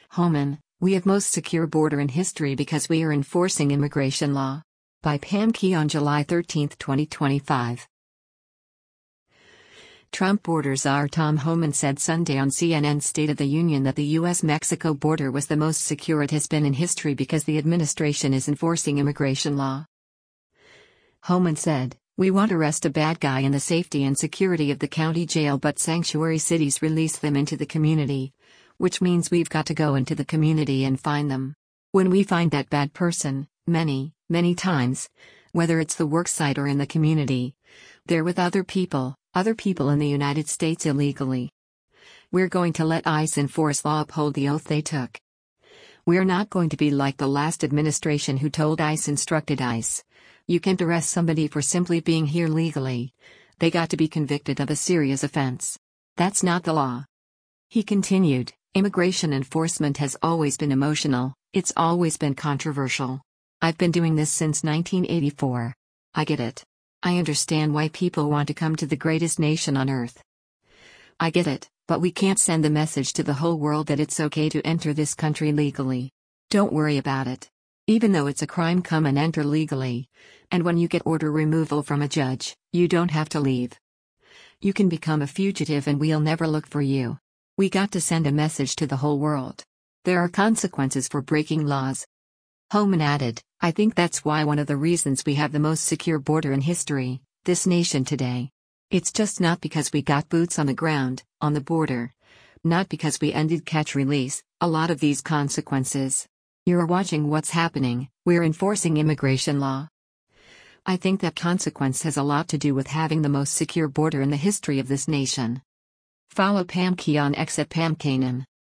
Homan, we have most secure border in history because we are enforcing immigration law. By Pam Key on July 13, 2025. Trump border czar Tom Homan said Sunday on CNN State of the Union that the U.S.-Mexico border was the most secure it has been in history because the administration is enforcing immigration law. Homan said, "We want to arrest a bad guy in the safety and security of the county jail, but sanctuary cities release them into the community, which means we've got to go into the community and find them. When we find that bad person, many times, whether it's the worksite or in the community, they're with other people in the United States illegally. We're going to let ICE enforce law, uphold the oath they took. We're not going to be like the last administration who told ICE, instructed ICE, you can't arrest somebody for simply being here legally. They got to be convicted of a serious offense. That's not the law." He continued, "Immigration enforcement has always been emotional, it's always been controversial. I've been doing this since 1984. I get it. I understand why people want to come to the greatest nation on earth. I get it, but we can't send the message to the whole world that it's okay to enter this country legally. Don't worry about it. Even though it's a crime, come and enter legally. And when you get order removal from a judge, you don't have to leave. You can become a fugitive and we'll never look for you. We got to send a message to the whole world. There are consequences for breaking laws." Homan added, "I think that's why one of the reasons we have the most secure border in history, this nation today. It's just not because we got boots on the ground, on the border. Not because we ended catch release, a lot of these consequences. You're watching what's happening, we're enforcing immigration law. I think that consequence has a lot to do with having the most secure border in the history of this nation." Follow Pam Key on X at Pam Kanan.